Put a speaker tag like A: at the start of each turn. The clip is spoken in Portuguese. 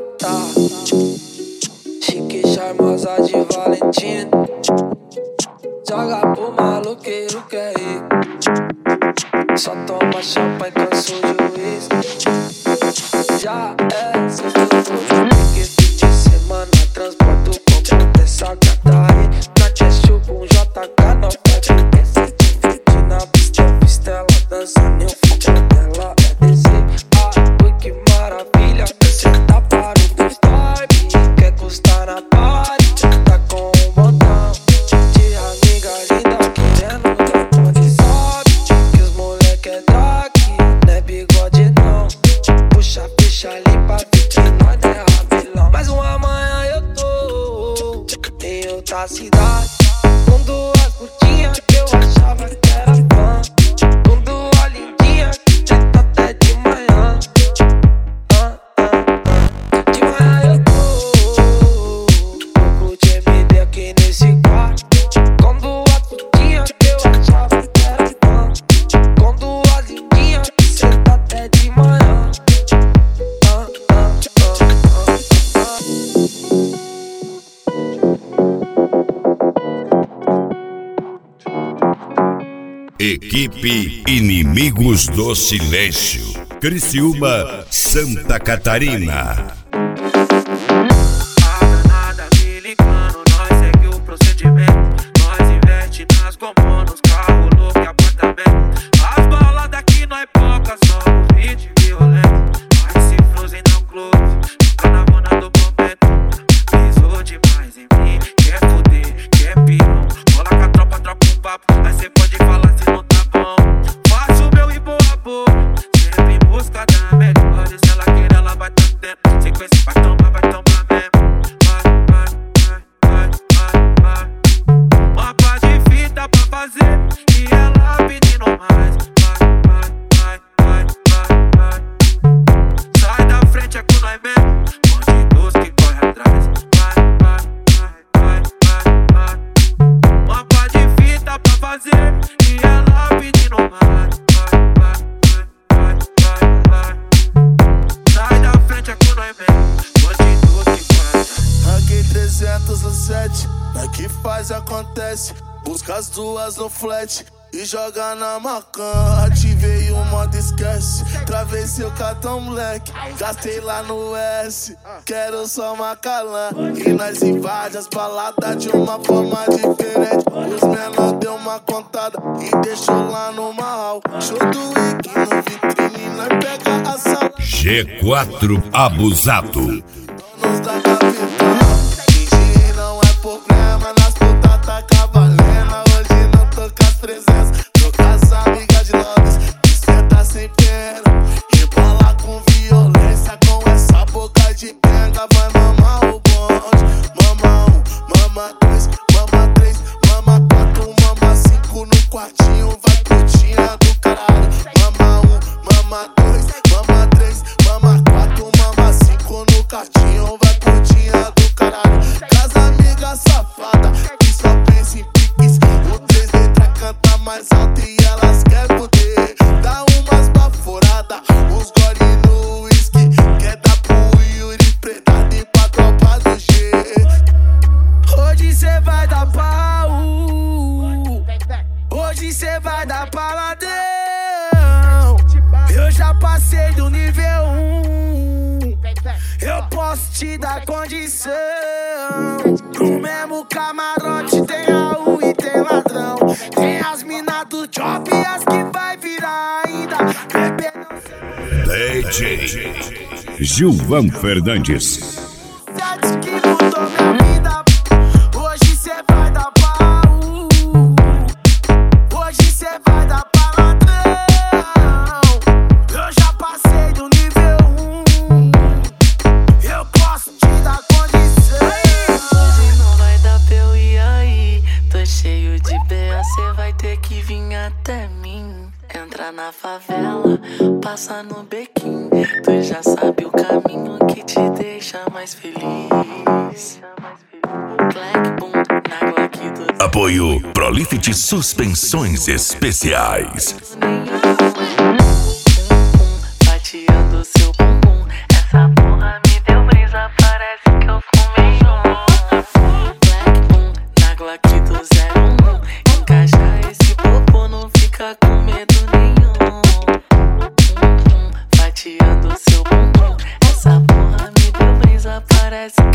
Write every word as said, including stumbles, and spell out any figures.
A: gata, chique charmosa de Valentina. Joga pro maloqueiro que é rico, só toma champanhe, cansou de juiz. Já é seguro, porque fim de semana transporto o compro dessa gata aí. Na Cheshu com J K, não pede esse de na pista, eu visto ela dançando, eu fico dela é desse. Ah, ui, que maravilha, você tá para o vibe, quer custar na party, tá com um montão de amiga linda querendo dar onde sobe, que os moleque é drag, não é bigode não. Puxa a ficha ali pra ver que nós não é rapelão. Mas uma amanhã eu tô em outra cidade, com duas putinhas que eu achava que era fã, com duas lindinhas que tenta até de manhã. ah, ah, ah. De manhã eu tô vou curtir M D aqui nesse quarto, com duas putinhas que eu achava que era fã, com duas lindinhas que tenta até de manhã. ah, ah, ah, ah, ah.
B: Equipe Inimigos do Silêncio, Criciúma, Santa Catarina.
C: Nada me ligando, nós segue o procedimento. Nós investe nas gomas, nos carros loucos e apartamento. As baladas aqui não é poucas, somos hit violento. Mas se fruzem não close, fica na bona do momento. Pisou demais em mim, quer foder, quer pirão. Rola com a tropa, troca um papo, aí cê pode falar se não tá bom. Faço o meu e boa boa, sempre em busca da melhor. Se ela querer, ela vai tá tendo. Sequência vai tomar, vai tomar mesmo. Vai, vai, vai, vai, vai, vai. Mapa de fita pra fazer e ela pedindo mais. Vai, vai, vai, vai, vai, vai. Sai da frente, é com nós mesmo. Bandidos que corre atrás. Vai, vai, vai, vai, vai, vai. Mapa de fita pra fazer e ela pedindo mais. Vai, vai, vai, vai, vai. Sai da frente, é com nós mesmo. Bandidos que corre atrás.
D: Aqui trezentos e sete, aqui faz acontece. Busca as duas no flat e joga na macan. Ativei o modo esquece, travessei o cartão moleque, gastei lá no S, quero só Macalã. E nós invade as baladas de uma forma diferente. Os menor deu uma contada e deixou lá no mal. Show do Wiki no vitrine, nós pega a sala.
B: G quatro Abusado.
D: Donos da capital, fingir não é problema, nas putas tá cavalendo. Hoje não tô com as presenças, tô com as amigas de Londres, esquenta sem pena, rebola com violência, com essa boca de penga. Vai mamar o bonde, mama um, mama dois, mama três, mama quatro, mama cinco no quartinho, vai putinha do caralho. Mama um, mama dois, mama três, mama quatro, mama cinco no quartinho, vai putinha do caralho. Casa amiga safada, que só pensa em piques, o três letras canta mais alto e elas querem poder. Dá umas baforadas, os gole no whisky, quer dar pro Yuri Predado e pra tropa do G.
A: Hoje cê vai dar pau, hoje cê vai dar paladão. Eu já passei do nível um, eu posso te dar condição. No mesmo camarote tem a U e tem ladrão, tem as minas do job e as que vai virar ainda. Bebê não sei
B: D J Gilvan Fernandes.
A: sete que mudou minha vida. Hoje cê vai dar pau, hoje cê vai dar paladrão. Eu já passei do nível um, eu posso te dar condição.
E: Hoje não vai dar pra eu ir aí, tô cheio de B A, cê vai ter que vir até mim. Entra na favela, passa no bequim, tu já sabe o caminho que te deixa mais feliz. Clack, boom, na Glock do...
B: Apoio Prolifit Suspensões Especiais.
E: Fatiando seu bumbum, essa porra me deu brisa. parece